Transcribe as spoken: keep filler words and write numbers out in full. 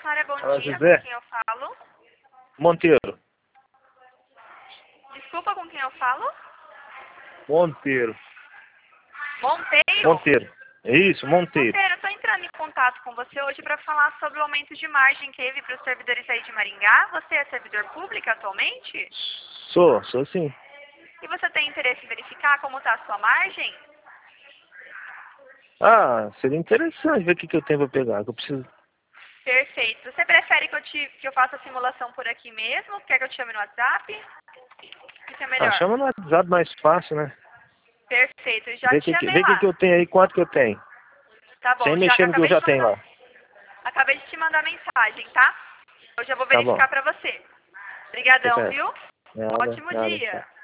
Sara, bom Fala, dia. José. Com quem eu falo? Monteiro. Desculpa, com quem eu falo? Monteiro. Monteiro? Monteiro. Isso, Monteiro. Monteiro, eu estou entrando em contato com você hoje para falar sobre o aumento de margem que teve para os servidores aí de Maringá. Você é servidor público atualmente? Sou, sou sim. E você tem interesse em verificar como está a sua margem? Ah, seria interessante ver o que, que eu tenho para pegar. Que eu preciso. Perfeito. Você prefere que eu, te, que eu faça a simulação por aqui mesmo? Quer que eu te chame no WhatsApp? Isso é Ah, melhor. chama no WhatsApp mais fácil, né? Perfeito, eu já Vê o te que, que, chamei vê que, lá. que eu tenho aí, quanto que eu tenho. Tá bom, Sem já mexer no que eu acabei de já te tenho mandar, lá. acabei de te mandar mensagem, tá? Eu já vou Tá bom. verificar para você. Tá Obrigadão, certo. viu? Nada, Ótimo nada. Tchau. dia.